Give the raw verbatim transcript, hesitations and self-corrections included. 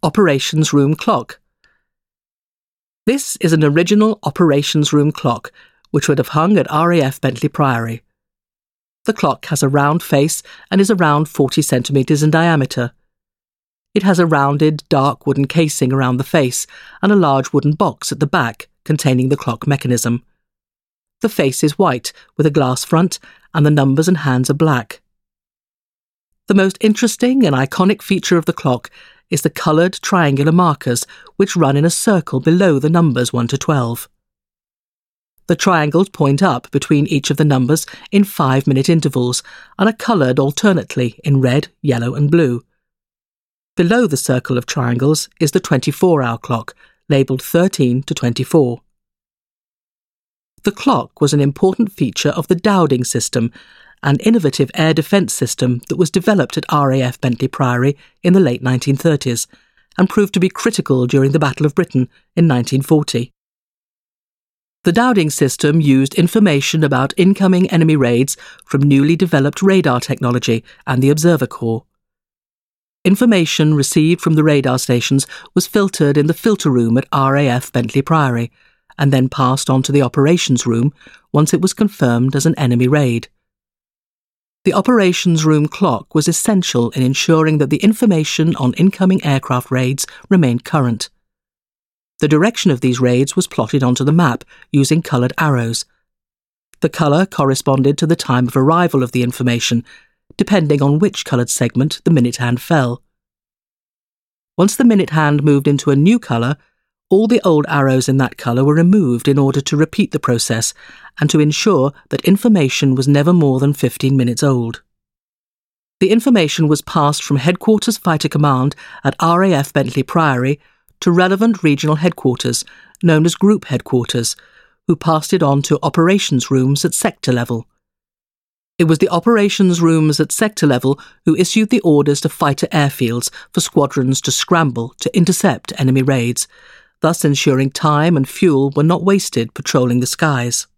Operations Room Clock. This is an original Operations Room clock, which would have hung at R A F Bentley Priory. The clock has a round face and is around forty centimetres in diameter. It has a rounded, dark wooden casing around the face and a large wooden box at the back containing the clock mechanism. The face is white with a glass front and the numbers and hands are black. The most interesting and iconic feature of the clock is the coloured triangular markers which run in a circle below the numbers one to twelve. The triangles point up between each of the numbers in five-minute intervals and are coloured alternately in red, yellow and blue. Below the circle of triangles is the twenty-four hour clock, labelled thirteen to twenty-four. The clock was an important feature of the Dowding system, an innovative air defence system that was developed at R A F Bentley Priory in the late nineteen thirties and proved to be critical during the Battle of Britain in nineteen forty. The Dowding system used information about incoming enemy raids from newly developed radar technology and the Observer Corps. Information received from the radar stations was filtered in the filter room at R A F Bentley Priory and then passed on to the operations room once it was confirmed as an enemy raid. The operations room clock was essential in ensuring that the information on incoming aircraft raids remained current. The direction of these raids was plotted onto the map using coloured arrows. The colour corresponded to the time of arrival of the information, depending on which coloured segment the minute hand fell. Once the minute hand moved into a new colour, all the old arrows in that colour were removed in order to repeat the process and to ensure that information was never more than fifteen minutes old. The information was passed from Headquarters Fighter Command at R A F Bentley Priory to relevant regional headquarters, known as Group Headquarters, who passed it on to operations rooms at sector level. It was the operations rooms at sector level who issued the orders to fighter airfields for squadrons to scramble to intercept enemy raids, thus ensuring time and fuel were not wasted patrolling the skies.